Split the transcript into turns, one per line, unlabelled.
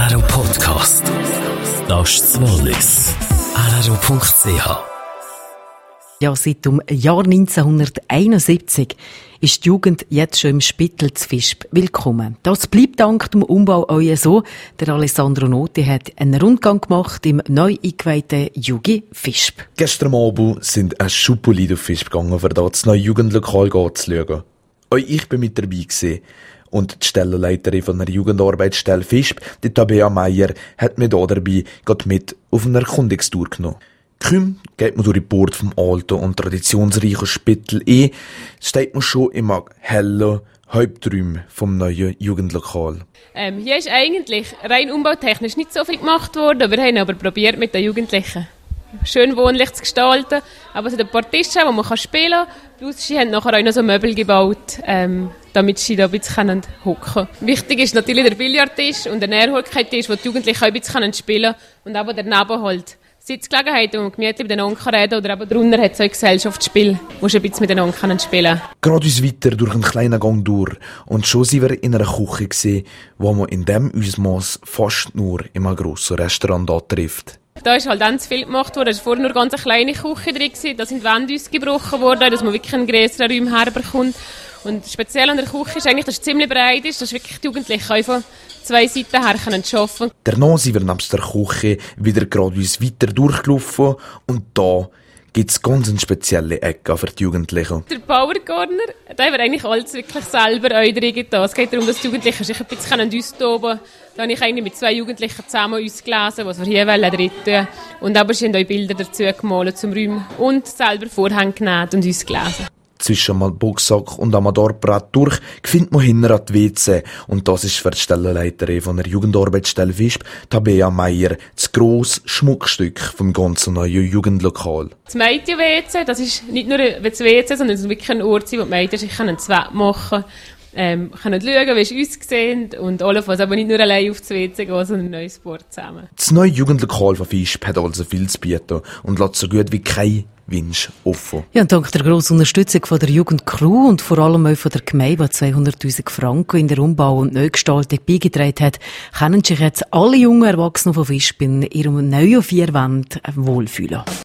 RRO Podcast. Das ist das Wallis. RRO.ch.
Ja, seit dem Jahr 1971 ist die Jugend jetzt schon im Spital zu Visp willkommen. Das bleibt dank dem Umbau auch so. Der Alessandro Noti hat einen Rundgang gemacht im neu eingeweihten Jugi Visp.
Gestern Abend sind ein Schuppolied auf Visp gegangen, um dort das neue Jugendlokal zu schauen. Auch ich bin mit dabei gewesen. Und die Stellenleiterin von der Jugendarbeitsstelle Visp, die Tabea Meier, hat mich hier dabei mit auf eine Erkundungstour genommen. Kaum geht man durch die Port vom alten und traditionsreichen Spital ein, steht man schon im hellen Halbträumen vom neuen Jugendlokal.
Hier ist eigentlich rein umbautechnisch nicht so viel gemacht worden. Wir haben aber probiert, mit den Jugendlichen schön wohnlich zu gestalten. Aber es hat ein paar Tische, wo man spielen kann. Plus sie haben nachher auch noch so Möbel gebaut, damit sie da ein bisschen hocken können. Wichtig ist natürlich der Billardtisch und der Nährhockey-Tisch, wo die Jugendlichen auch ein bisschen spielen können. Und aber daneben halt Sitzgelegenheit, wo man gemütlich miteinander reden kann. Oder eben drunter hat es auch ein Gesellschaftsspiel, wo man ein bisschen miteinander spielen kann.
Gerade uns weiter durch einen kleinen Gang durch. Und schon sind wir in einer Küche gesehen, wo man in diesem Ausmaß fast nur in einem grossen Restaurant trifft.
Da ist halt dann zu viel gemacht worden. Es war vorher nur ganz eine kleine Küche drin. Da sind die Wände ausgebrochen worden, dass man wirklich einen grösseren Raum herbekommt. Und speziell an der Küche ist eigentlich, dass es ziemlich breit ist, dass wirklich die Jugendlichen einfach zwei Seiten her können arbeiten.
Danach sind wir nebst der Küche wieder geradeaus weiter durchgelaufen und da gibt es ganz eine spezielle Ecke für die Jugendlichen. Der
Power Corner, da haben wir eigentlich alles wirklich selber getan. Es geht darum, dass die Jugendlichen sich ein bisschen austoben können. Da habe ich eigentlich mit 2 Jugendlichen zusammen uns gelesen, was wir hier drin tun. Und aber sie haben auch Bilder dazu gemalt zum Räumen und selber Vorhänge genäht und uns gelesen.
Zwischen dem Boxsack und am Adorbrett durch findet man hinten an die WC. Und das ist für die Stellenleiterin von der Jugendarbeitsstelle Visp, Tabea Meier, das grosse Schmuckstück vom ganzen neuen Jugendlokal.
Das Mädchen-WC, das ist nicht nur das WC, sondern es ist wirklich ein Ort, wo die Mädchen sich das Wett machen können. Können schauen, wie es aussieht und allenfalls aber nicht nur allein auf das WC gehen, sondern ein neues Sport zusammen.
Das neue Jugendlokal von Visp hat also viel zu bieten und lässt so gut wie kein Wunsch offen.
Ja, und dank der grossen Unterstützung von der Jugendcrew und vor allem auch von der Gemeinde, die 200'000 Franken in der Umbau- und Neugestaltung beigetragen hat, können sich jetzt alle jungen Erwachsenen von Visp in ihrem neuen 4 Wänden wohlfühlen.